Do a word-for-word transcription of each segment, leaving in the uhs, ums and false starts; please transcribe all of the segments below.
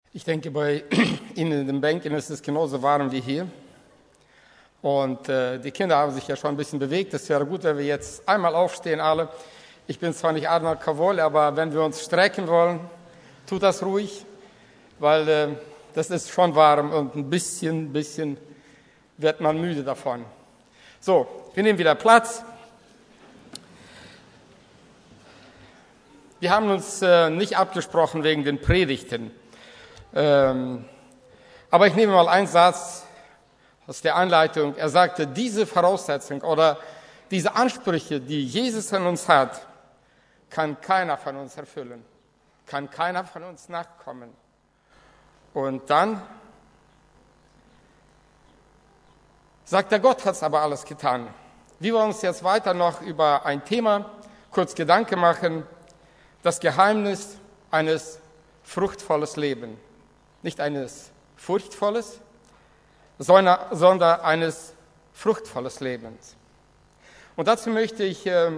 Ich denke, bei Ihnen in den Bänken ist es genauso warm wie hier. Und äh, die Kinder haben sich ja schon ein bisschen bewegt. Es wäre gut, wenn wir jetzt einmal aufstehen, alle. Ich bin zwar nicht Admiral Kavol, aber wenn wir uns strecken wollen, tut das ruhig, weil äh, das ist schon warm und ein bisschen, bisschen wird man müde davon. So, wir nehmen wieder Platz. Wir haben uns äh, nicht abgesprochen wegen den Predigten. Ähm, aber ich nehme mal einen Satz aus der Einleitung. Er sagte, diese Voraussetzung oder diese Ansprüche, die Jesus an uns hat, kann keiner von uns erfüllen, kann keiner von uns nachkommen. Und dann sagt er, Gott hat es aber alles getan. Wir wollen uns jetzt weiter noch über ein Thema kurz Gedanken machen, das Geheimnis eines fruchtvollen Lebens. Nicht eines furchtvolles, sondern eines fruchtvollen Lebens. Und dazu möchte ich äh,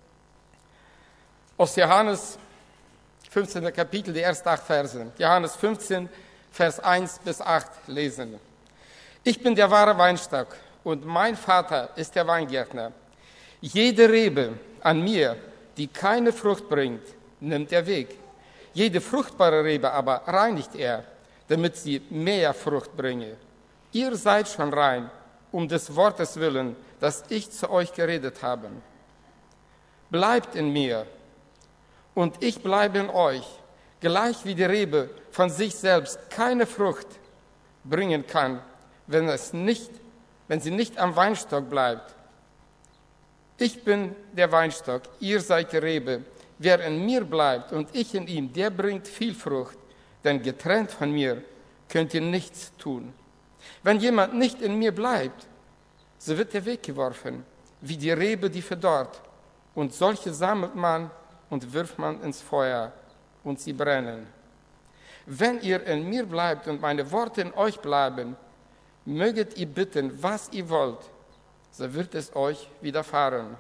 aus Johannes fünfzehnten Kapitel, die ersten acht Verse, Johannes fünfzehn, Vers eins bis acht lesen. Ich bin der wahre Weinstock und mein Vater ist der Weingärtner. Jede Rebe an mir, die keine Frucht bringt, nimmt er weg. Jede fruchtbare Rebe aber reinigt er, damit sie mehr Frucht bringe. Ihr seid schon rein, um des Wortes willen, das ich zu euch geredet habe. Bleibt in mir, und ich bleibe in euch, gleich wie die Rebe von sich selbst keine Frucht bringen kann, wenn, es nicht, wenn sie nicht am Weinstock bleibt. Ich bin der Weinstock, ihr seid die Rebe. Wer in mir bleibt und ich in ihm, der bringt viel Frucht, denn getrennt von mir könnt ihr nichts tun. Wenn jemand nicht in mir bleibt, so wird er weggeworfen, wie die Rebe, die verdorrt. Und solche sammelt man und wirft man ins Feuer, und sie brennen. Wenn ihr in mir bleibt und meine Worte in euch bleiben, möget ihr bitten, was ihr wollt, so wird es euch widerfahren.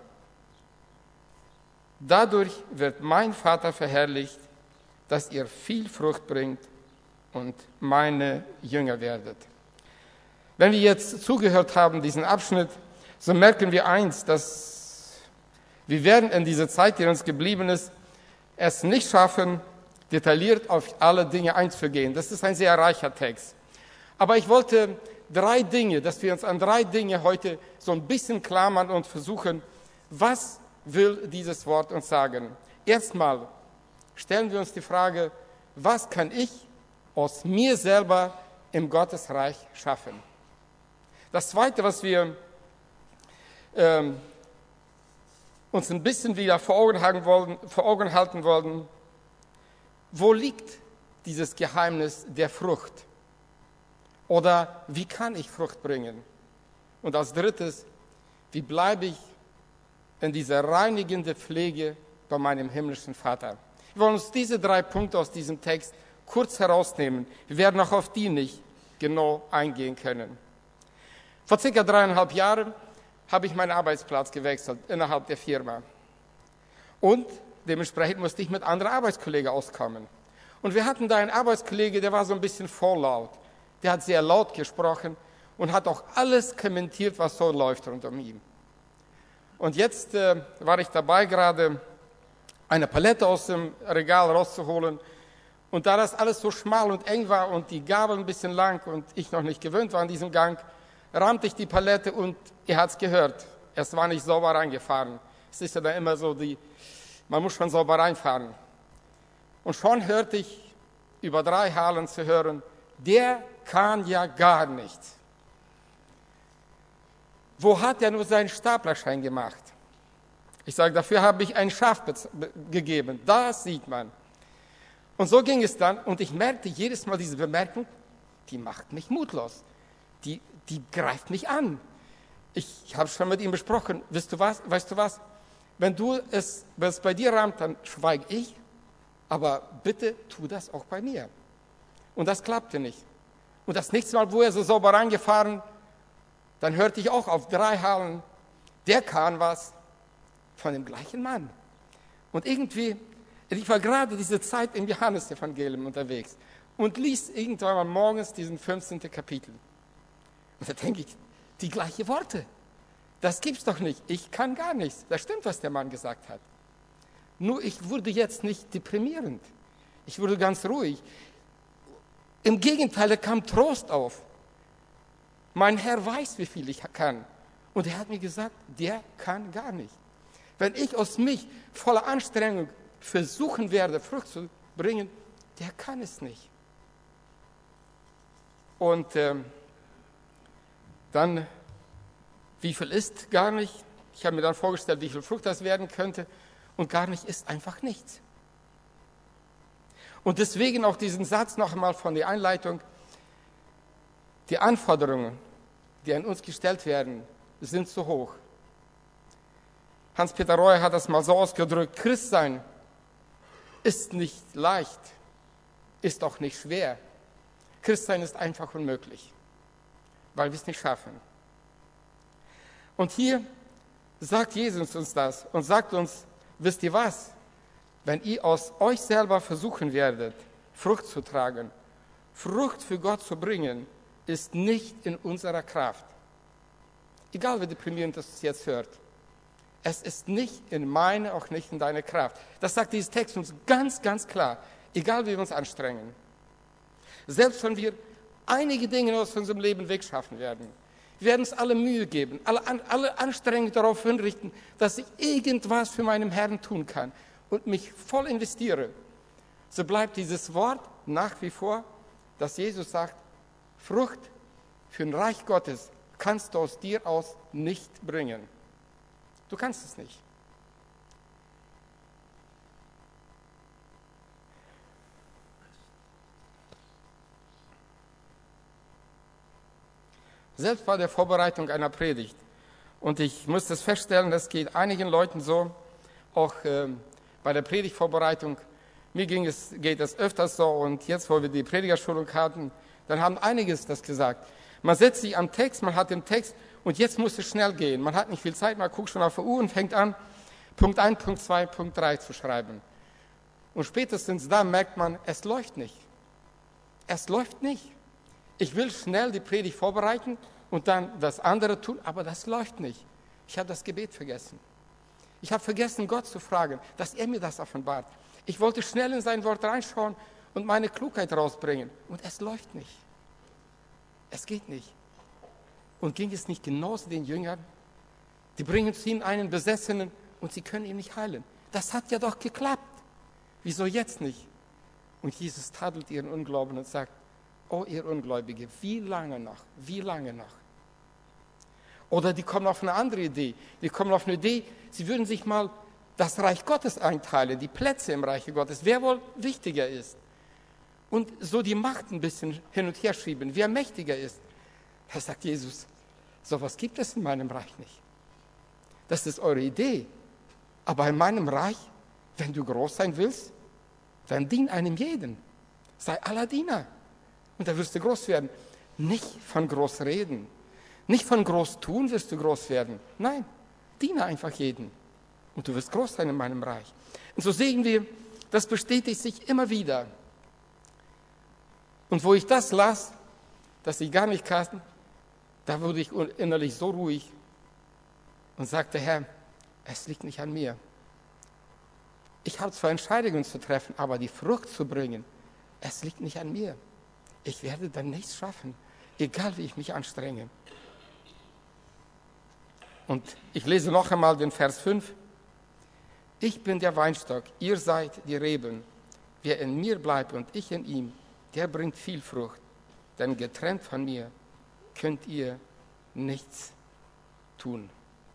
Dadurch wird mein Vater verherrlicht, dass ihr viel Frucht bringt und meine Jünger werdet. Wenn wir jetzt zugehört haben, diesen Abschnitt, so merken wir eins, dass wir werden in dieser Zeit, die uns geblieben ist, es nicht schaffen, detailliert auf alle Dinge einzugehen. Das ist ein sehr reicher Text. Aber ich wollte drei Dinge, dass wir uns an drei Dinge heute so ein bisschen klammern und versuchen, was will dieses Wort uns sagen? Erstmal stellen wir uns die Frage, was kann ich aus mir selber im Gottesreich schaffen? Das Zweite, was wir ähm, uns ein bisschen wieder vor Augen halten wollen, vor Augen halten wollen, wo liegt dieses Geheimnis der Frucht? Oder wie kann ich Frucht bringen? Und als Drittes, wie bleibe ich in dieser reinigenden Pflege bei meinem himmlischen Vater? Wir wollen uns diese drei Punkte aus diesem Text kurz herausnehmen. Wir werden auch auf die nicht genau eingehen können. Vor circa dreieinhalb Jahren habe ich meinen Arbeitsplatz gewechselt innerhalb der Firma. Und dementsprechend musste ich mit anderen Arbeitskollegen auskommen. Und wir hatten da einen Arbeitskollege, der war so ein bisschen vorlaut. Der hat sehr laut gesprochen und hat auch alles kommentiert, was so läuft rund um ihn. Und jetzt äh, war ich dabei, gerade eine Palette aus dem Regal rauszuholen. Und da das alles so schmal und eng war und die Gabel ein bisschen lang und ich noch nicht gewöhnt war an diesem Gang, rammte ich die Palette und er hat es gehört. Es war nicht sauber reingefahren. Es ist ja dann immer so, die, man muss schon sauber reinfahren. Und schon hörte ich über drei Hallen zu hören, der kann ja gar nichts. Wo hat er nur seinen Staplerschein gemacht? Ich sage, dafür habe ich ein Schaf gegeben. Das sieht man. Und so ging es dann. Und ich merkte jedes Mal diese Bemerkung, die macht mich mutlos. Die, die greift mich an. Ich, ich habe schon mit ihm besprochen. Weißt du was? Weißt du was? Wenn du es, wenn es bei dir rammt, dann schweige ich. Aber bitte tu das auch bei mir. Und das klappte nicht. Und das nächste Mal, wo er so sauber reingefahren, dann hörte ich auch auf drei Hallen, der kann was von dem gleichen Mann. Und irgendwie, ich war gerade diese Zeit im Johannesevangelium unterwegs. und liest irgendwann mal morgens diesen fünfzehnten Kapitel. Und da denke ich, die gleichen Worte. Das gibt's doch nicht. Ich kann gar nichts. Das stimmt, was der Mann gesagt hat. Nur ich wurde jetzt nicht deprimierend. Ich wurde ganz ruhig. Im Gegenteil, da kam Trost auf. Mein Herr weiß, wie viel ich kann. Und er hat mir gesagt, der kann gar nicht. Wenn ich aus mich voller Anstrengung versuchen werde, Frucht zu bringen, der kann es nicht. Und ähm, dann, wie viel ist gar nicht? Ich habe mir dann vorgestellt, wie viel Frucht das werden könnte. Und gar nicht ist einfach nichts. Und deswegen auch diesen Satz noch einmal von der Einleitung. Die Anforderungen, die an uns gestellt werden, sind zu hoch. Hans-Peter Reuer hat das mal so ausgedrückt, Christsein ist nicht leicht, ist auch nicht schwer. Christsein ist einfach unmöglich, weil wir es nicht schaffen. Und hier sagt Jesus uns das und sagt uns, wisst ihr was? Wenn ihr aus euch selber versuchen werdet, Frucht zu tragen, Frucht für Gott zu bringen, ist nicht in unserer Kraft. Egal wie deprimierend das jetzt hört. Es ist nicht in meiner, auch nicht in deiner Kraft. Das sagt dieser Text uns ganz, ganz klar. Egal wie wir uns anstrengen. Selbst wenn wir einige Dinge aus unserem Leben wegschaffen werden, wir werden uns alle Mühe geben, alle, alle Anstrengungen darauf hinrichten, dass ich irgendwas für meinen Herrn tun kann und mich voll investiere. So bleibt dieses Wort nach wie vor, dass Jesus sagt, Frucht für ein Reich Gottes kannst du aus dir aus nicht bringen. Du kannst es nicht. Selbst bei der Vorbereitung einer Predigt. Und ich muss das feststellen, das geht einigen Leuten so, auch äh, bei der Predigtvorbereitung. Mir ging es, geht es öfters so und jetzt, wo wir die Predigerschulung hatten, dann haben einiges das gesagt. Man setzt sich am Text, man hat den Text und jetzt muss es schnell gehen. Man hat nicht viel Zeit, man guckt schon auf die Uhr und fängt an, Punkt eins, Punkt zwei, Punkt drei zu schreiben. Und spätestens da merkt man, es läuft nicht. Es läuft nicht. Ich will schnell die Predigt vorbereiten und dann das andere tun, aber das läuft nicht. Ich habe das Gebet vergessen. Ich habe vergessen, Gott zu fragen, dass er mir das offenbart. Ich wollte schnell in sein Wort reinschauen und meine Klugheit rausbringen. Und es läuft nicht. Es geht nicht. Und ging es nicht genauso den Jüngern? Die bringen zu ihm einen Besessenen und sie können ihn nicht heilen. Das hat ja doch geklappt. Wieso jetzt nicht? Und Jesus tadelt ihren Unglauben und sagt, oh ihr Ungläubige, wie lange noch? Wie lange noch? Oder die kommen auf eine andere Idee. Die kommen auf eine Idee, sie würden sich mal das Reich Gottes einteilen, die Plätze im Reich Gottes, wer wohl wichtiger ist. Und so die Macht ein bisschen hin und her schieben, wer mächtiger ist. Da sagt Jesus, sowas gibt es in meinem Reich nicht. Das ist eure Idee. Aber in meinem Reich, wenn du groß sein willst, dann dien einem jeden. Sei aller Diener. Und da wirst du groß werden. Nicht von groß reden. Nicht von groß tun wirst du groß werden. Nein, diene einfach jeden. Und du wirst groß sein in meinem Reich. Und so sehen wir, das bestätigt sich immer wieder. Und wo ich das las, dass ich gar nicht kann, da wurde ich innerlich so ruhig und sagte, Herr, es liegt nicht an mir. Ich habe zwar Entscheidungen zu treffen, aber die Frucht zu bringen, es liegt nicht an mir. Ich werde dann nichts schaffen, egal wie ich mich anstrenge. Und ich lese noch einmal den Vers fünf. Ich bin der Weinstock, ihr seid die Reben. Wer in mir bleibt und ich in ihm, der bringt viel Frucht. Denn getrennt von mir könnt ihr nichts tun.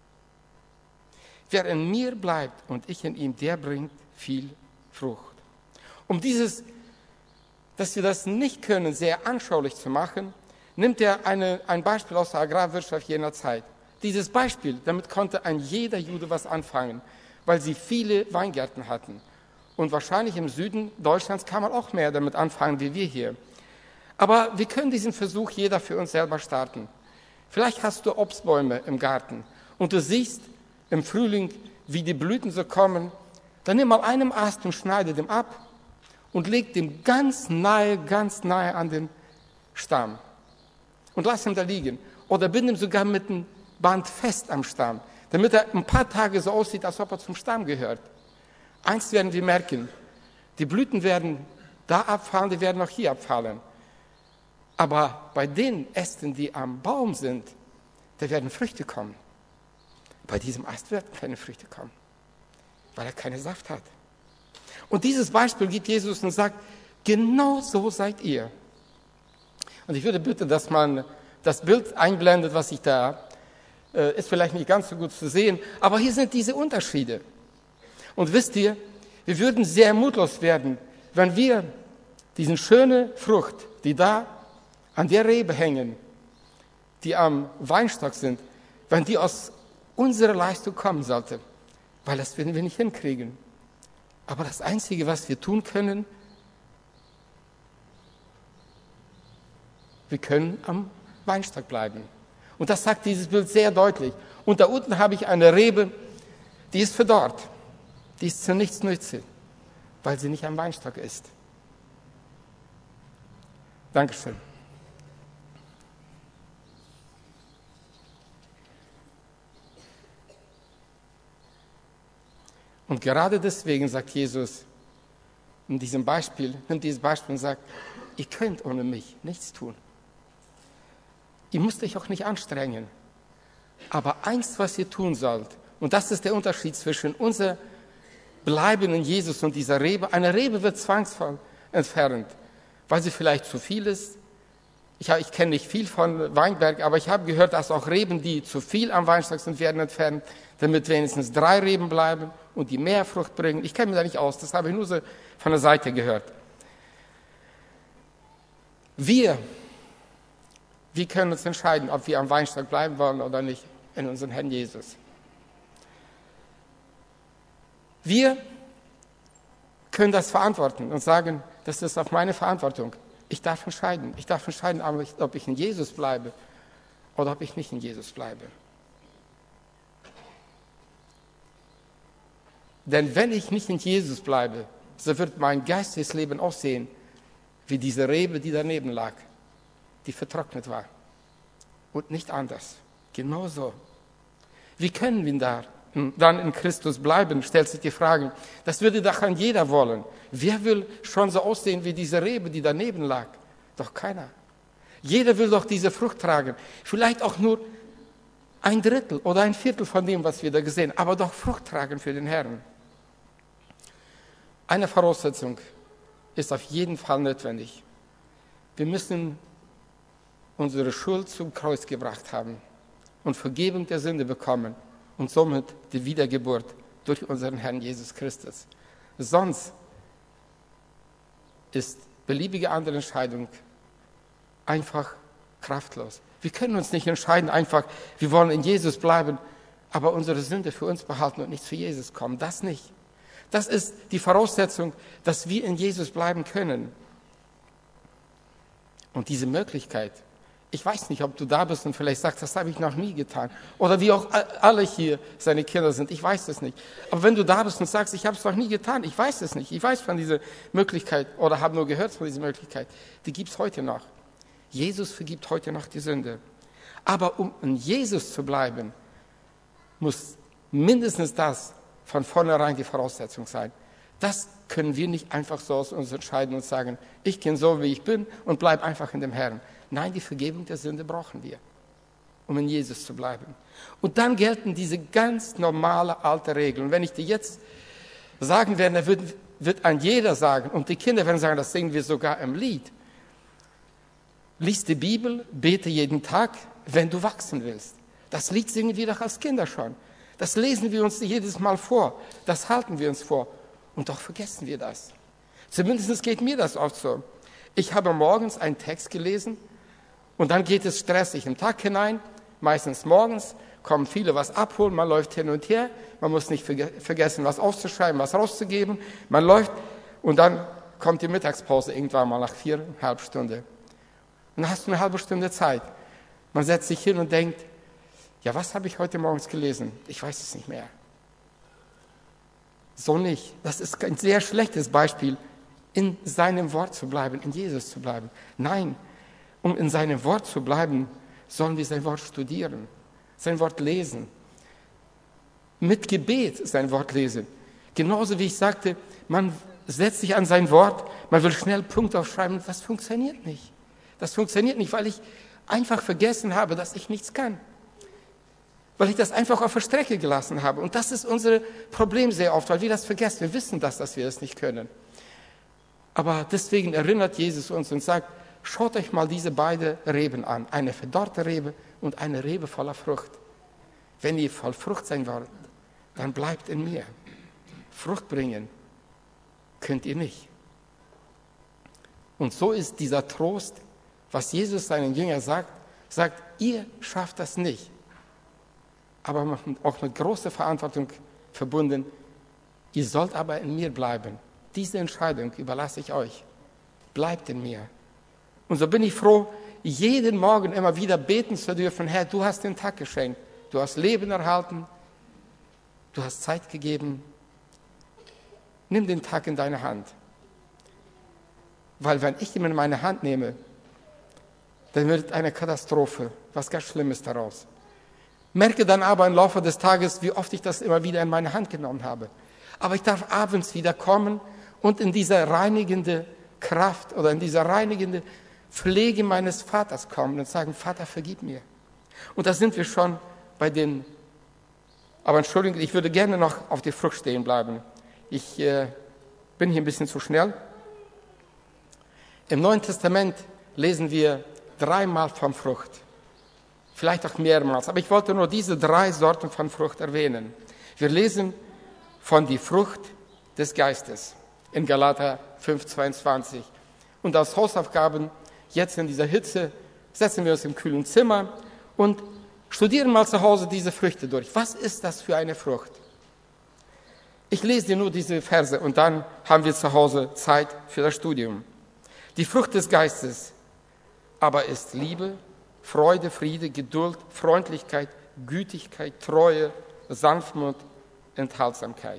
Wer in mir bleibt und ich in ihm, der bringt viel Frucht. Um dieses, dass wir das nicht können, sehr anschaulich zu machen, nimmt er eine, ein Beispiel aus der Agrarwirtschaft jener Zeit. Dieses Beispiel, damit konnte ein jeder Jude was anfangen, weil sie viele Weingärten hatten. Und wahrscheinlich im Süden Deutschlands kann man auch mehr damit anfangen, wie wir hier. Aber wir können diesen Versuch jeder für uns selber starten. Vielleicht hast du Obstbäume im Garten und du siehst im Frühling, wie die Blüten so kommen. Dann nimm mal einen Ast und schneide den ab und legt ihn ganz nahe, ganz nahe an den Stamm und lass ihn da liegen. Oder bind ihn sogar mit einem Band fest am Stamm, damit er ein paar Tage so aussieht, als ob er zum Stamm gehört. Eins werden wir merken, die Blüten werden da abfallen, die werden auch hier abfallen. Aber bei den Ästen, die am Baum sind, da werden Früchte kommen. Bei diesem Ast werden keine Früchte kommen, weil er keinen Saft hat. Und dieses Beispiel gibt Jesus und sagt, genau so seid ihr. Und ich würde bitten, dass man das Bild einblendet, was ich da, äh, ist vielleicht nicht ganz so gut zu sehen, aber hier sind diese Unterschiede. Und wisst ihr, wir würden sehr mutlos werden, wenn wir diese schöne Frucht, die da an der Rebe hängen, die am Weinstock sind, wenn die aus unserer Leistung kommen sollte, weil das werden wir nicht hinkriegen. Aber das Einzige, was wir tun können, wir können am Weinstock bleiben. Und das sagt dieses Bild sehr deutlich. Und da unten habe ich eine Rebe, die ist verdorrt. Die ist zu nichts nütze, weil sie nicht am Weinstock ist. Dankeschön. Und gerade deswegen sagt Jesus in diesem Beispiel, nimmt dieses Beispiel und sagt, ihr könnt ohne mich nichts tun. Ihr müsst euch auch nicht anstrengen. Aber eins, was ihr tun sollt, und das ist der Unterschied zwischen unser Bleiben in Jesus und dieser Rebe. Eine Rebe wird zwangsvoll entfernt, weil sie vielleicht zu viel ist. Ich, ich kenne nicht viel von Weinberg, aber ich habe gehört, dass auch Reben, die zu viel am Weinstock sind, werden entfernt, damit wenigstens drei Reben bleiben und die mehr Frucht bringen. Ich kenne mich da nicht aus, das habe ich nur so von der Seite gehört. Wir, wir können uns entscheiden, ob wir am Weinstock bleiben wollen oder nicht, in unserem Herrn Jesus. Wir können das verantworten und sagen, das ist auf meine Verantwortung. Ich darf entscheiden. Ich darf entscheiden, ob ich in Jesus bleibe oder ob ich nicht in Jesus bleibe. Denn wenn ich nicht in Jesus bleibe, so wird mein geistiges Leben aussehen wie diese Rebe, die daneben lag, die vertrocknet war. Und nicht anders. Genauso. Wie können wir da dann in Christus bleiben, stellt sich die Frage. Das würde doch an jeder wollen. Wer will schon so aussehen wie diese Rebe, die daneben lag? Doch keiner. Jeder will doch diese Frucht tragen. Vielleicht auch nur ein Drittel oder ein Viertel von dem, was wir da gesehen haben, aber doch Frucht tragen für den Herrn. Eine Voraussetzung ist auf jeden Fall notwendig. Wir müssen unsere Schuld zum Kreuz gebracht haben und Vergebung der Sünde bekommen. Und somit die Wiedergeburt durch unseren Herrn Jesus Christus. Sonst ist beliebige andere Entscheidung einfach kraftlos. Wir können uns nicht entscheiden, einfach, wir wollen in Jesus bleiben, aber unsere Sünde für uns behalten und nicht zu Jesus kommen. Das nicht. Das ist die Voraussetzung, dass wir in Jesus bleiben können. Und diese Möglichkeit, ich weiß nicht, ob du da bist und vielleicht sagst, das habe ich noch nie getan. Oder wie auch alle hier seine Kinder sind, ich weiß es nicht. Aber wenn du da bist und sagst, ich habe es noch nie getan, ich weiß es nicht. Ich weiß von dieser Möglichkeit oder habe nur gehört von dieser Möglichkeit. Die gibt es heute noch. Jesus vergibt heute noch die Sünde. Aber um in Jesus zu bleiben, muss mindestens das von vornherein die Voraussetzung sein. Das können wir nicht einfach so aus uns entscheiden und sagen, ich bin so, wie ich bin und bleib einfach in dem Herrn. Nein, die Vergebung der Sünde brauchen wir, um in Jesus zu bleiben. Und dann gelten diese ganz normale alte Regeln. Und wenn ich dir jetzt sagen werde, dann wird, wird ein jeder sagen, und die Kinder werden sagen, das singen wir sogar im Lied. Lies die Bibel, bete jeden Tag, wenn du wachsen willst. Das Lied singen wir doch als Kinder schon. Das lesen wir uns jedes Mal vor. Das halten wir uns vor. Und doch vergessen wir das. Zumindest geht mir das oft so. Ich habe morgens einen Text gelesen und dann geht es stressig im Tag hinein. Meistens morgens kommen viele was abholen, man läuft hin und her. Man muss nicht verge- vergessen, was aufzuschreiben, was rauszugeben. Man läuft und dann kommt die Mittagspause irgendwann mal nach viereinhalb Stunden. Und dann hast du eine halbe Stunde Zeit. Man setzt sich hin und denkt, ja, was habe ich heute morgens gelesen? Ich weiß es nicht mehr. So nicht. Das ist ein sehr schlechtes Beispiel in seinem Wort zu bleiben, in Jesus zu bleiben. Nein, um in seinem Wort zu bleiben, sollen wir sein Wort studieren, sein Wort lesen, mit Gebet sein Wort lesen. Genauso wie ich sagte, man setzt sich an sein Wort, man will schnell Punkt aufschreiben, das funktioniert nicht. Das funktioniert nicht, weil ich einfach vergessen habe, dass ich nichts kann. Weil ich das einfach auf der Strecke gelassen habe. Und das ist unser Problem sehr oft, weil wir das vergessen. Wir wissen das, dass wir das nicht können. Aber deswegen erinnert Jesus uns und sagt, schaut euch mal diese beiden Reben an. Eine verdorrte Rebe und eine Rebe voller Frucht. Wenn ihr voll Frucht sein wollt, dann bleibt in mir. Frucht bringen könnt ihr nicht. Und so ist dieser Trost, was Jesus seinen Jüngern sagt, sagt, ihr schafft das nicht. Aber auch mit großer Verantwortung verbunden, ihr sollt aber in mir bleiben. Diese Entscheidung überlasse ich euch. Bleibt in mir. Und so bin ich froh, jeden Morgen immer wieder beten zu dürfen, Herr, du hast den Tag geschenkt, du hast Leben erhalten, du hast Zeit gegeben. Nimm den Tag in deine Hand. Weil wenn ich ihn in meine Hand nehme, dann wird eine Katastrophe, was ganz Schlimmes daraus. Merke dann aber im Laufe des Tages, wie oft ich das immer wieder in meine Hand genommen habe. Aber ich darf abends wieder kommen und in diese reinigende Kraft oder in diese reinigende Pflege meines Vaters kommen und sagen, Vater, vergib mir. Und da sind wir schon bei den, aber Entschuldigung, ich würde gerne noch auf die Frucht stehen bleiben. Ich äh, bin hier ein bisschen zu schnell. Im Neuen Testament lesen wir dreimal von Frucht. Vielleicht auch mehrmals. Aber ich wollte nur diese drei Sorten von Frucht erwähnen. Wir lesen von die Frucht des Geistes in Galater fünf, zweiundzwanzig. Und als Hausaufgaben, jetzt in dieser Hitze, setzen wir uns im kühlen Zimmer und studieren mal zu Hause diese Früchte durch. Was ist das für eine Frucht? Ich lese dir nur diese Verse und dann haben wir zu Hause Zeit für das Studium. Die Frucht des Geistes aber ist Liebe, Freude, Friede, Geduld, Freundlichkeit, Gütigkeit, Treue, Sanftmut, Enthaltsamkeit.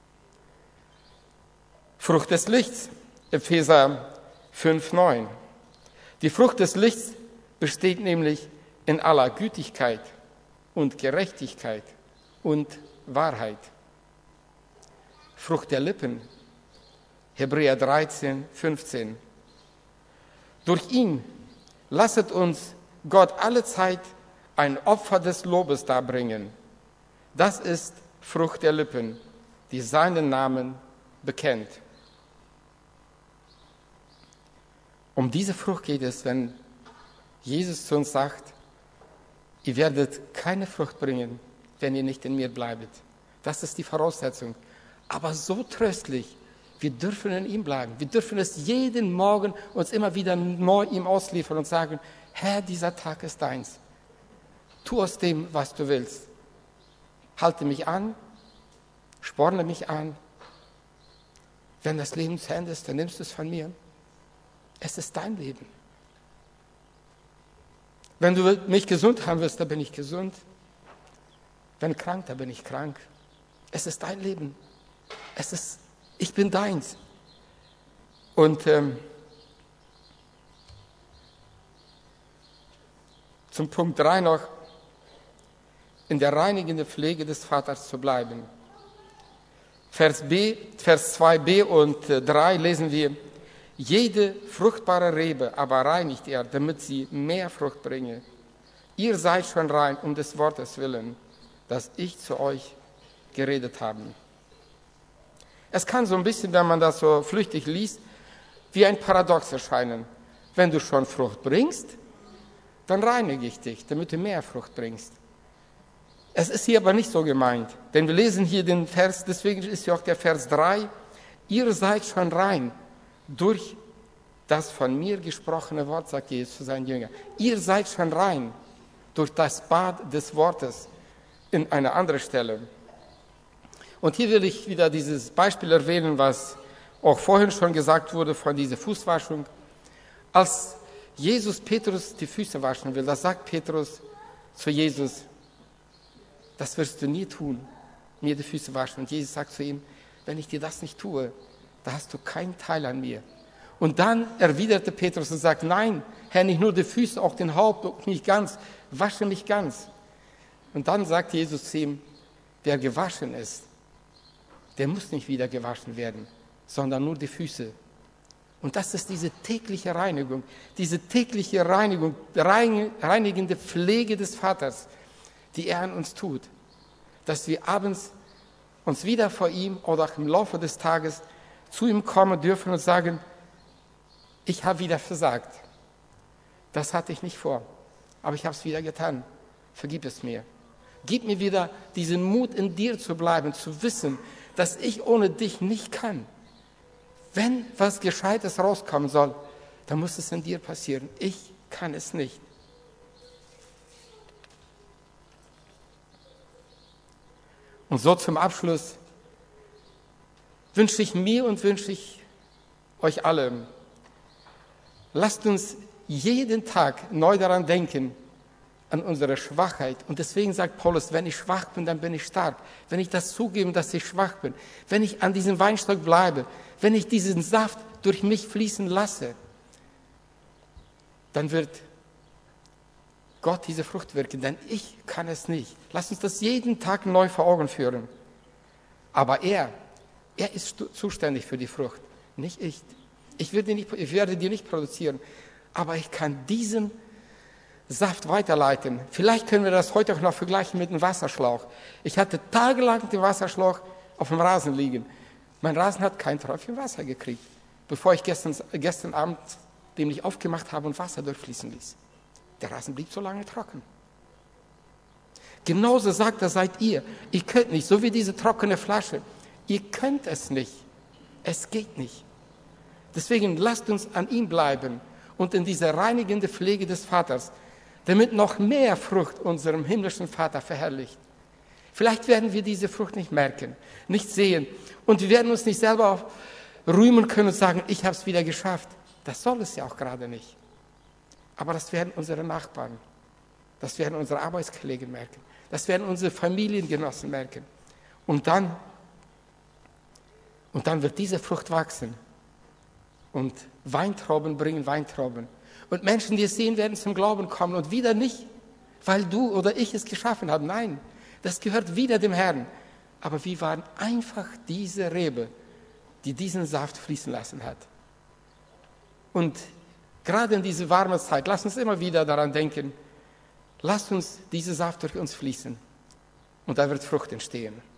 Frucht des Lichts, Epheser fünf, neun. Die Frucht des Lichts besteht nämlich in aller Gütigkeit und Gerechtigkeit und Wahrheit. Frucht der Lippen, Hebräer dreizehn, fünfzehn. Durch ihn lasset uns Gott allezeit ein Opfer des Lobes darbringen. Das ist Frucht der Lippen, die seinen Namen bekennt. Um diese Frucht geht es, wenn Jesus zu uns sagt, ihr werdet keine Frucht bringen, wenn ihr nicht in mir bleibt. Das ist die Voraussetzung. Aber so tröstlich, wir dürfen in ihm bleiben. Wir dürfen es jeden Morgen uns immer wieder neu ihm ausliefern und sagen, Herr, dieser Tag ist deins. Tu aus dem, was du willst. Halte mich an, sporne mich an. Wenn das Leben zu Ende ist, dann nimmst du es von mir. Es ist dein Leben. Wenn du mich gesund haben willst, dann bin ich gesund. Wenn krank, dann bin ich krank. Es ist dein Leben. Es ist, ich bin deins. Und ähm, zum Punkt drei noch, in der reinigenden Pflege des Vaters zu bleiben. Vers, B, Vers zwei b und drei lesen wir, jede fruchtbare Rebe aber reinigt er, damit sie mehr Frucht bringe. Ihr seid schon rein um des Wortes willen, das ich zu euch geredet habe. Es kann so ein bisschen, wenn man das so flüchtig liest, wie ein Paradox erscheinen. Wenn du schon Frucht bringst, dann reinige ich dich, damit du mehr Frucht bringst. Es ist hier aber nicht so gemeint, denn wir lesen hier den Vers, deswegen ist ja auch der Vers drei, ihr seid schon rein durch das von mir gesprochene Wort, sagt Jesus zu seinen Jüngern. Ihr seid schon rein durch das Bad des Wortes in einer anderen Stelle. Und hier will ich wieder dieses Beispiel erwähnen, was auch vorhin schon gesagt wurde von dieser Fußwaschung. Als Jesus Petrus die Füße waschen will, da sagt Petrus zu Jesus, das wirst du nie tun, mir die Füße waschen. Und Jesus sagt zu ihm, wenn ich dir das nicht tue, da hast du keinen Teil an mir. Und dann erwiderte Petrus und sagt, nein, Herr, nicht nur die Füße, auch den Haupt und mich ganz, wasche mich ganz. Und dann sagt Jesus zu ihm, wer gewaschen ist, der muss nicht wieder gewaschen werden, sondern nur die Füße. Und das ist diese tägliche Reinigung, diese tägliche Reinigung, reinigende Pflege des Vaters, die er an uns tut, dass wir abends uns wieder vor ihm oder auch im Laufe des Tages zu ihm kommen dürfen und sagen, ich habe wieder versagt. Das hatte ich nicht vor, aber ich habe es wieder getan. Vergib es mir. Gib mir wieder diesen Mut, in dir zu bleiben, zu wissen, dass ich ohne dich nicht kann. Wenn was Gescheites rauskommen soll, dann muss es in dir passieren. Ich kann es nicht. Und so zum Abschluss wünsche ich mir und wünsche ich euch allen, lasst uns jeden Tag neu daran denken, an unsere Schwachheit. Und deswegen sagt Paulus, wenn ich schwach bin, dann bin ich stark. Wenn ich das zugebe, dass ich schwach bin, wenn ich an diesem Weinstock bleibe, wenn ich diesen Saft durch mich fließen lasse, dann wird Gott diese Frucht wirken, denn ich kann es nicht. Lass uns das jeden Tag neu vor Augen führen. Aber er, er ist zuständig für die Frucht, nicht ich. Ich werde die nicht, ich werde die nicht produzieren, aber ich kann diesen Saft weiterleiten. Vielleicht können wir das heute auch noch vergleichen mit einem Wasserschlauch. Ich hatte tagelang den Wasserschlauch auf dem Rasen liegen. Mein Rasen hat kein Tropfen Wasser gekriegt, bevor ich gestern, gestern Abend den ich aufgemacht habe und Wasser durchfließen ließ. Der Rasen blieb so lange trocken. Genauso sagt er, seid ihr. Ihr könnt nicht, so wie diese trockene Flasche. Ihr könnt es nicht. Es geht nicht. Deswegen lasst uns an ihm bleiben und in dieser reinigenden Pflege des Vaters, damit noch mehr Frucht unserem himmlischen Vater verherrlicht. Vielleicht werden wir diese Frucht nicht merken, nicht sehen und wir werden uns nicht selber rühmen können und sagen, ich habe es wieder geschafft. Das soll es ja auch gerade nicht. Aber das werden unsere Nachbarn, das werden unsere Arbeitskollegen merken, das werden unsere Familiengenossen merken. Und dann, und dann wird diese Frucht wachsen und Weintrauben bringen Weintrauben. Und Menschen, die es sehen, werden zum Glauben kommen und wieder nicht, weil du oder ich es geschaffen haben. Nein, das gehört wieder dem Herrn. Aber wir waren einfach diese Rebe, die diesen Saft fließen lassen hat. Und gerade in diese warme Zeit, lasst uns immer wieder daran denken, lasst uns dieser Saft durch uns fließen und da wird Frucht entstehen.